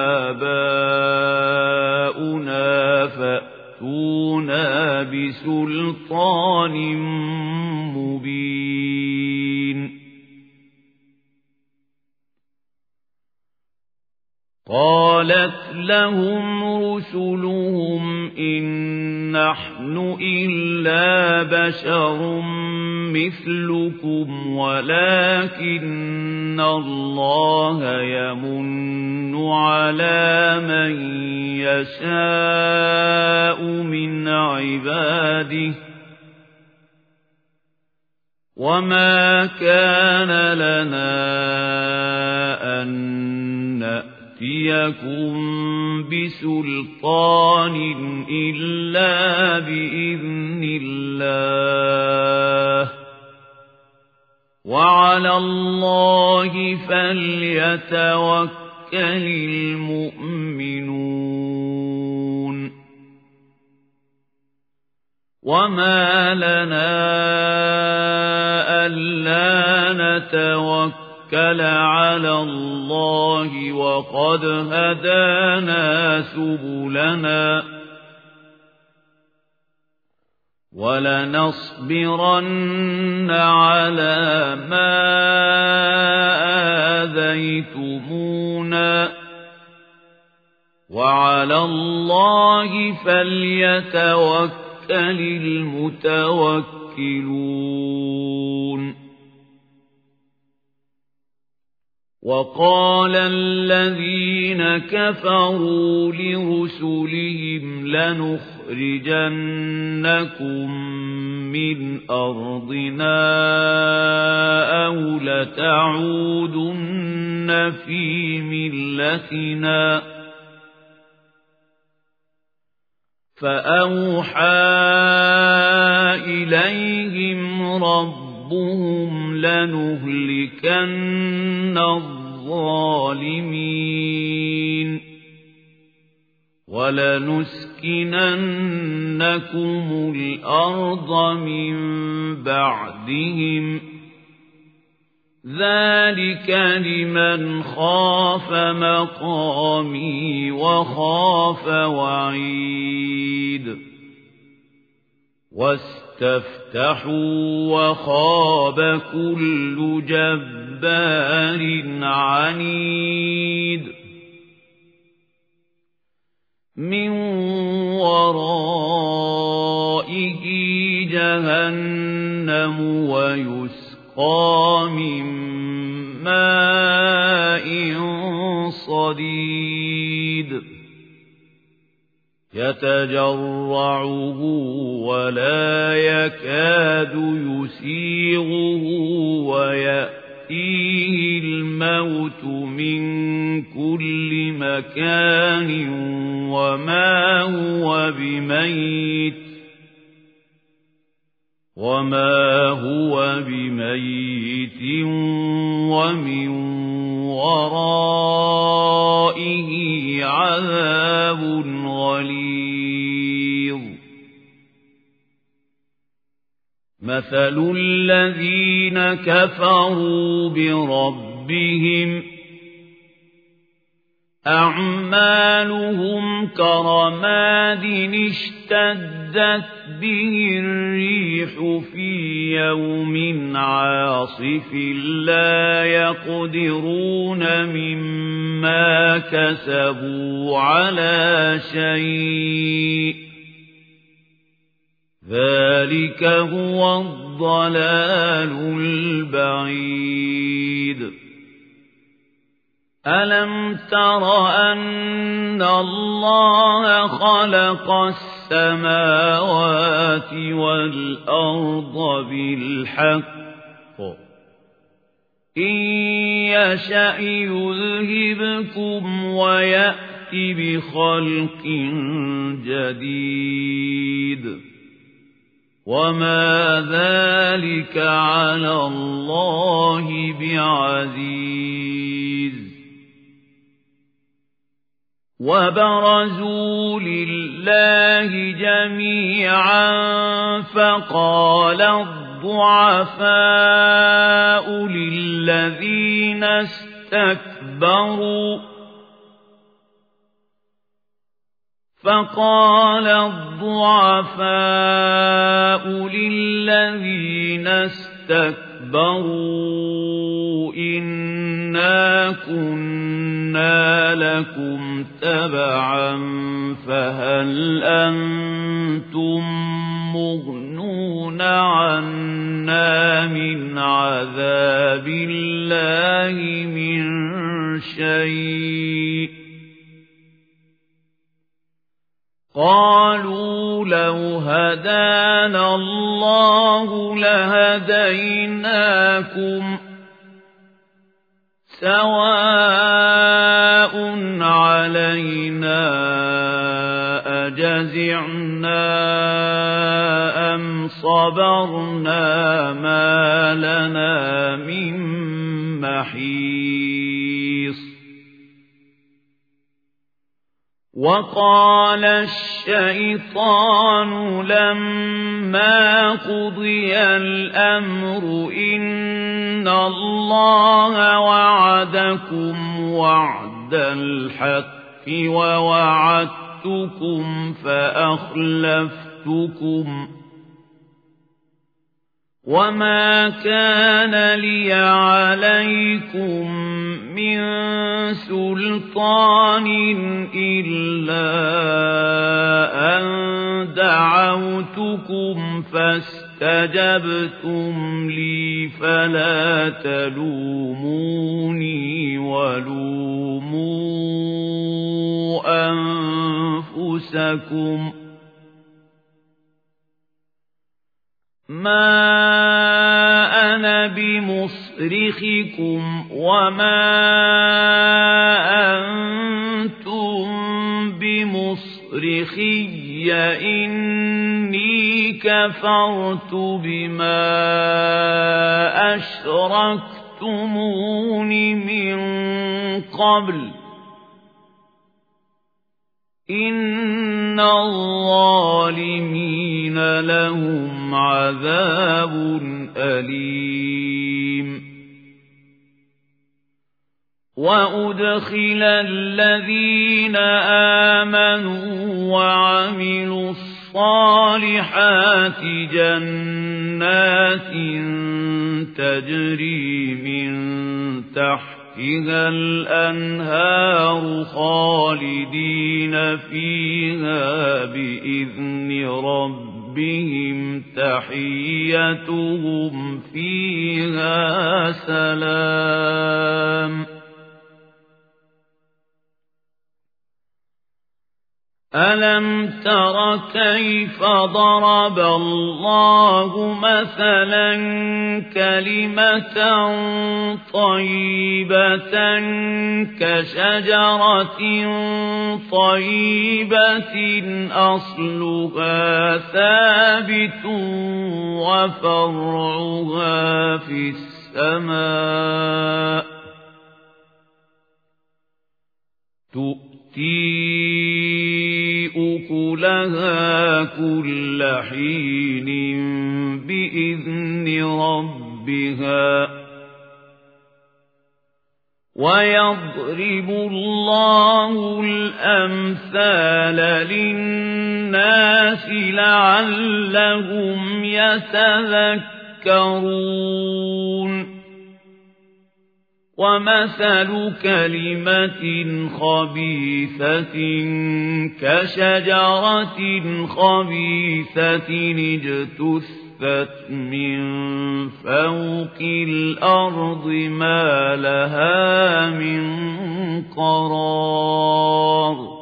آباؤنا فأتونا بسلطان مبين قالت لهم رسلهم إن نحن إلا بشر مثلكم ولكن الله يمن على من يشاء من عباده وما كان لنا أن نأتيكم بسلطان إلا بإذن الله وعلى الله فليتوكل المؤمنون وما لنا ألا نتوكل على الله وقد هدانا سبلنا ولنصبرن على ما آذيتمونا وعلى الله فليتوكل المتوكلون وقال الذين كفروا لرسلهم لنخرجنكم من أرضنا أو لتعودن في ملتنا فأوحى إليهم ربهم لنهلكن الظالمين ولنسكننكم الأرض من بعدهم ذلك لمن خاف مقامي وخاف وعيد واستفتحوا وخاب كل جبار عنيد من ورائه جهنم ويسقى من ماء ماء صديد يتجرعه ولا يكاد يسيغه ويأتيه الموت من كل مكان وما هو بميت ومن ورائه عذاب غليظ مثل الذين كفروا بربهم أعمالهم كرماد اشتدت به الريح في يوم عاصف لا يقدرون مما كسبوا على شيء ذلك هو الضلال البعيد ألم تر أن الله خلق السماوات والأرض بالحق إن يشأ يذهبكم ويأت بخلق جديد وما ذلك على الله بعزيز وبرزوا لله جميعا فقال الضعفاء للذين اسْتَكْبَرُوا إِنَّا كُنَّا لَكُمْ تَبَعًا فَهَلْ أَنْتُمْ مُغْنُونَ عَنَّا مِنْ عَذَابِ اللَّهِ مِنْ شَيْءٍ قالوا لو هدانا الله لهديناكم سواء علينا أجزعنا أم صبرنا ما لنا من محيص وقال الشيطان لما قضي الأمر إن الله وعدكم وعد الحق ووعدتكم فأخلفتكم وما كان لي عليكم من سلطان إلا أن دعوتكم فاستجبتم لي فلا تلوموني ولوموا أنفسكم ما أنا بمصرخكم وما أنتم بمصرخي إني كفرت بما أشركتمون من قبل إن الظالمين لهم عذاب أليم وأدخل الذين آمنوا وعملوا الصالحات جنات تجري من تحتها الأنهار خالدين فيها بإذن ربهم تحيتهم فيها سلام ألم تر كيف ضرب الله مثلا كلمة طيبة كشجرة طيبة أصلها ثابت وفرعها في السماء تؤتي أكلها كل حين بإذن ربها ويضرب الله الأمثال للناس لعلهم يتذكرون ومثل كلمة خبيثة كشجرة خبيثة اجتثت من فوق الأرض ما لها من قرار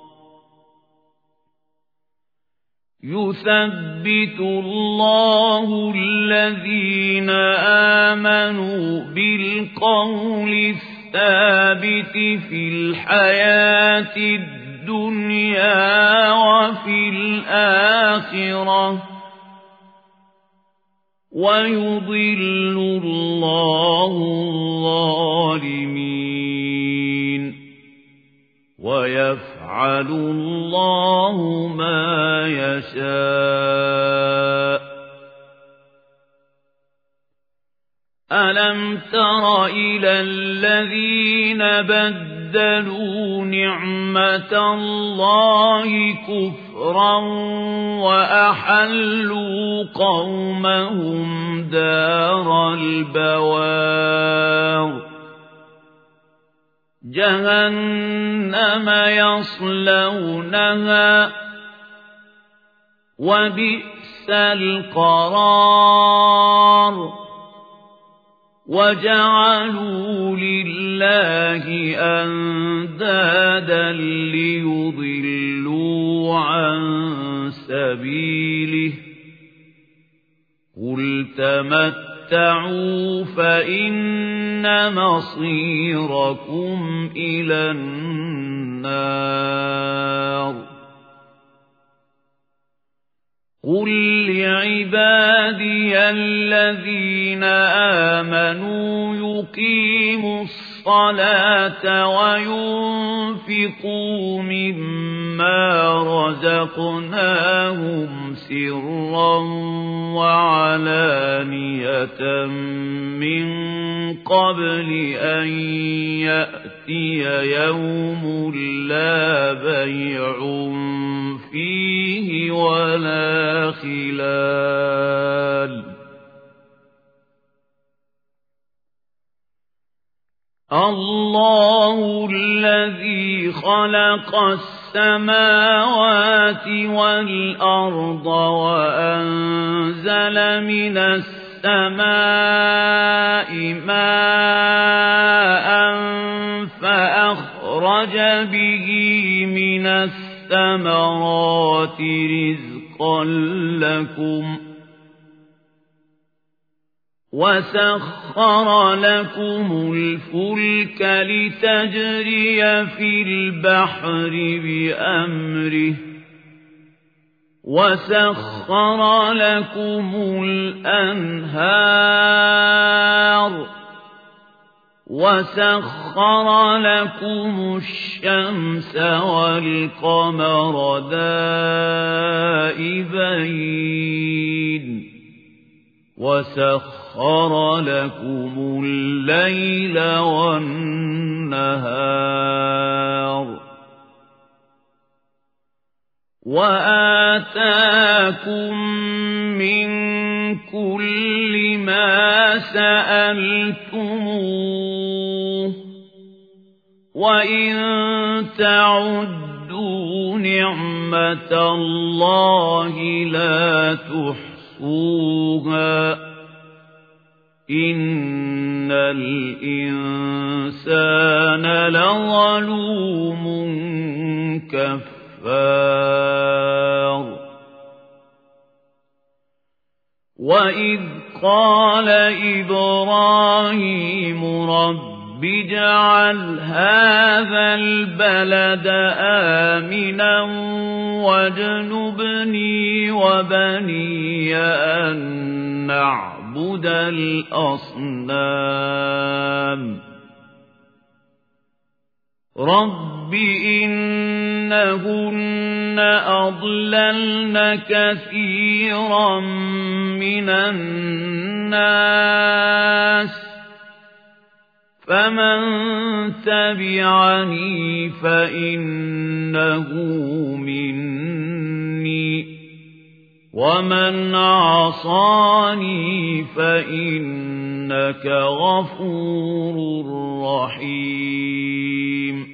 يثبت الله الذين آمنوا بالقول الثابت في الحياة الدنيا وفي الآخرة ويضل الله الظالمين ويفعل الله ما يشاء ألم تر إلى الذين بدلوا نعمة الله كفرا وأحلوا قومهم دار البوار جهنم يصلونها وبئس القرار وجعلوا لله أندادا ليضلوا عن سبيله قل تمتعوا فإن مصيركم إلى النار قل لعبادي الذين آمنوا يقيموا الصلاة وينفقوا مما رزقناهم سرا وعلانية من قبل أن يأتي يوم لا بيع فيه ولا خلال الله الذي خلق السماوات والأرض وأنزل من السماء ماء فأخرج به من الثمرات رزقا لكم وسخر لكم الفلك لتجري في البحر بأمره وسخر لكم الأنهار وسخر لكم الشمس والقمر دائبين وسخر لكم الليل والنهار وآتاكم من كل ما سألتموه وإن تعدوا نعمة الله لا تحصوها إن الإنسان لظلوم كفار قال إبراهيم رب اجعل هذا البلد آمنا واجنبني وبني أن نعبد الأصنام رب إنهن أضللن كثيرا من الناس فمن تبعني فإنه مني ومن عصاني فإنك غفور رحيم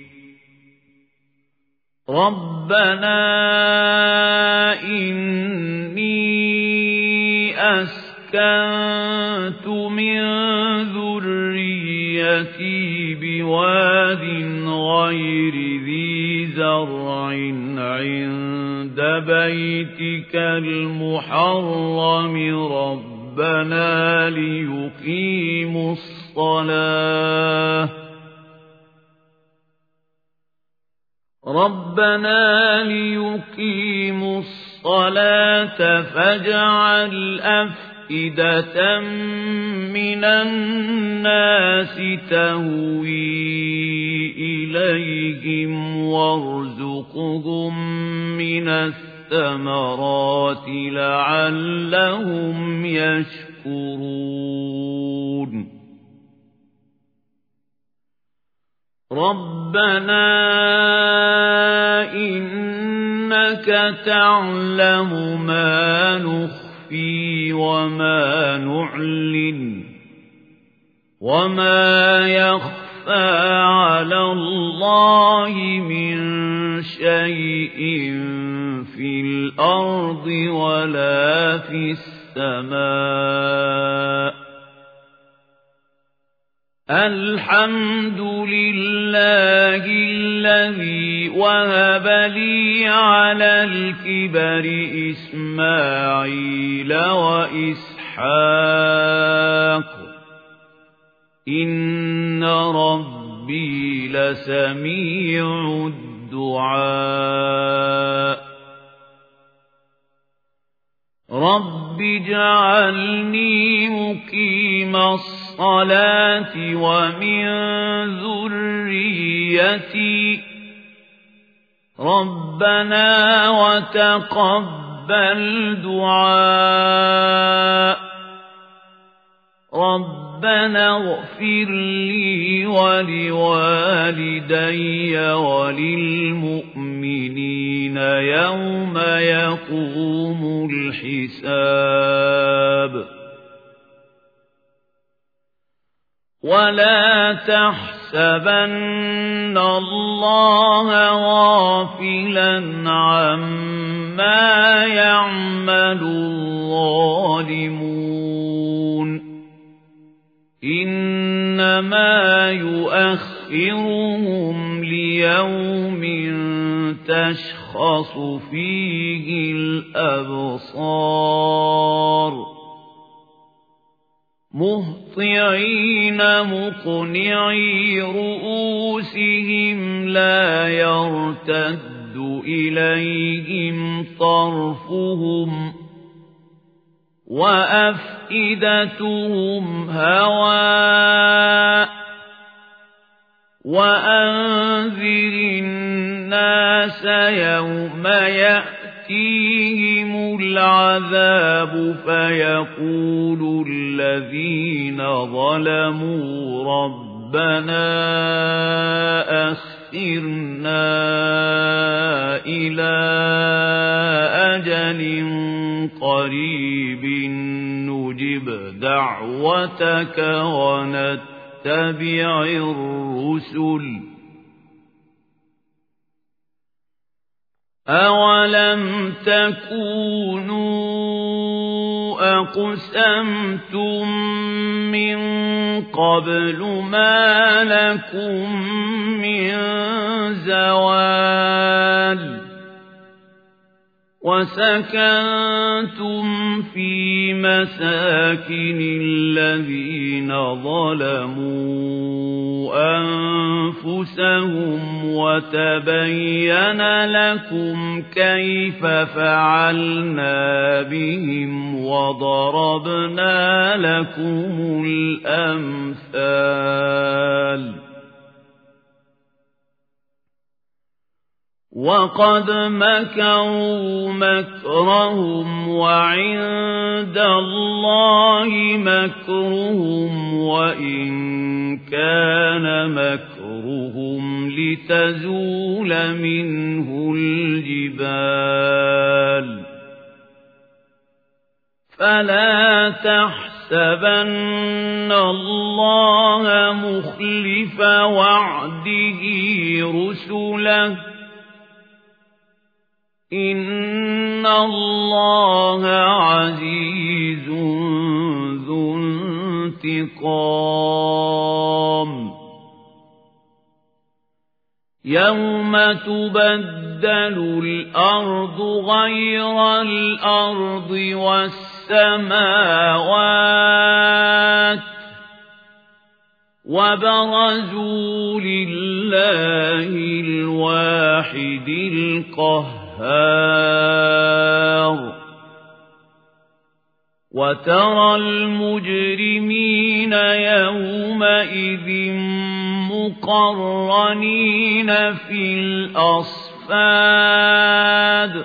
ربنا إني أسكنت من ذريتي بواد غير ذي زرع عند بيتك المحرم ربنا ليقيموا الصلاة فاجعل أفئدة من الناس تهوي إليهم وارزقهم من الثمرات لعلهم يشكرون ربنا إنك تعلم ما نخفي وما نعلن وما يخفى على الله من شيء في الأرض ولا في السماء الحمد لله الذي وهب لي على الكبر إسماعيل وإسحاق إن ربي لسميع الدعاء رب اجعلني مقيم الصلاة ومن ذريتي ربنا وتقبل دعاء ربنا اغفر لي ولوالدي وللمؤمنين يوم يقوم الحساب ولا تحسبن الله غافلا عما يعمل الظالمون إنما يؤخرهم ليوم تشخص فيه الأبصار مهطعين مقنعي رؤوسهم لا يرتد إليهم طرفهم وأفئدتهم هواء وأنذر الناس يوم يأتيهم العذاب فيقول الذين ظلموا ربنا أخرنا إلى أجل قريب نجب دعوتك ونتبع الرسل أولم تكونوا أقسمتم من قبل ما لكم من زوال وسكنتم في مساكن الذين ظلموا أنفسهم وتبين لكم كيف فعلنا بهم وضربنا لكم الأمثال وقد مكروا مكرهم وعند الله مكرهم وإن كان مكرهم لتزول منه الجبال فلا تحسبن الله مخلف وعده رسله إن الله عزيز ذو انتقام يوم تبدل الأرض غير الأرض والسماوات وبرزوا لله الواحد القهار وترى المجرمين يومئذ مقرنين في الأصفاد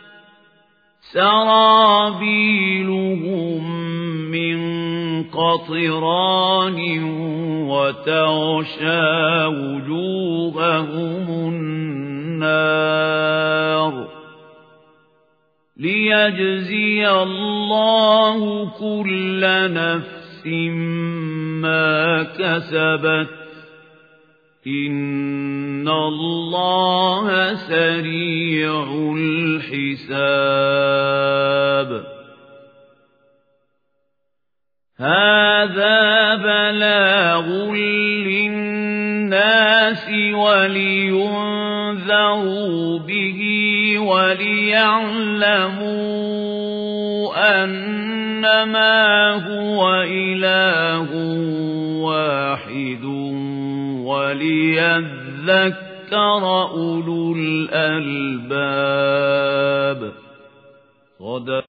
سرابيلهم من قطران وتغشى وجوههم النار ليجزي الله كل نفس ما كسبت إن الله سريع الحساب هذا بلاغ للناس ولينذروا به وليعلموا أنما هو إله واحد وليذكر أولو الألباب